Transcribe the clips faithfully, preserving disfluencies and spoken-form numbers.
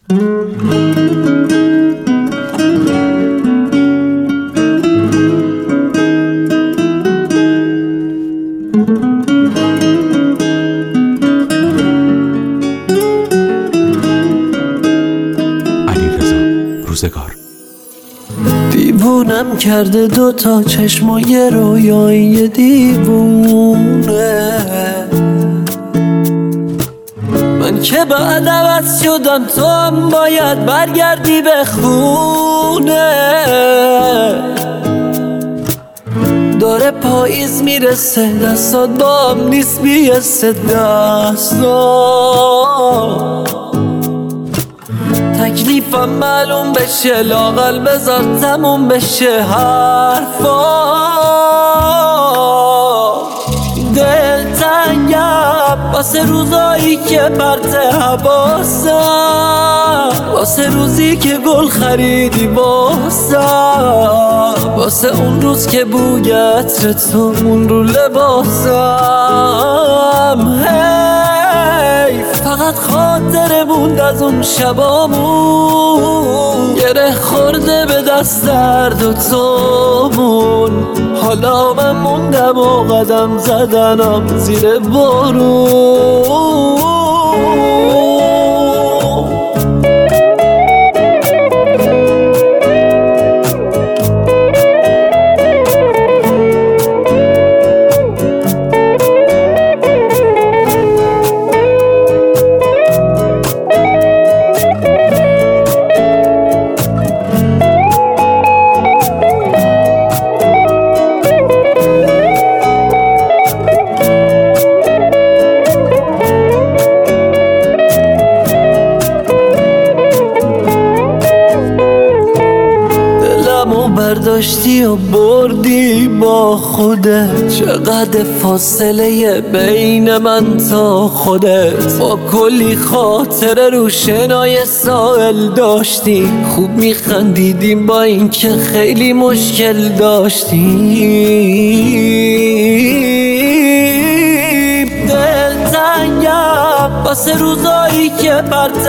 دیوونم کرده دوتا چشمای رویایی دیوونه، من که بعد عوض شدم تو هم باید برگردی به خونه. داره پاییز میرسه دستات با هم نیست بیسته دستا، تکلیفم معلوم بشه لااقل بذار تموم بشه حرفا. دلتنگم واسه روزایی که پرت حواسم، واسه روزی که گل خریدی واسم، واسه اون روز که بوی عطر تو مون رو لباسم. هی فقط خاطره موند از اون شبامون، گره خورده به دست درد و تومون. حالا من موندم و قدم زدنم زیر بارون. برداشتی و بردی با خودت، چقدر فاصله بین من تا خودت. با کلی خاطره رو شنای ساحل داشتی، خوب میخندیدیم با این که خیلی مشکل داشتیم. دلتنگم واسه روزایی که پرت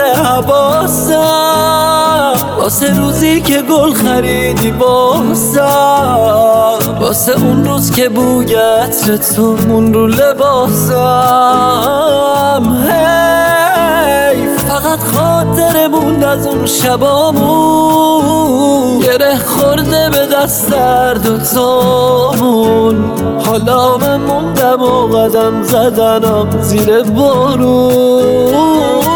حواسم، واسه روزی که گل خریدی واسم، واسه اون روز که بوی عطر تو مون رو لباسم. هی فقط خاطره موند از اون شبامون، گره خورده به دست درد و تومون. حالا من موندم و قدم زدنم زیر بارون.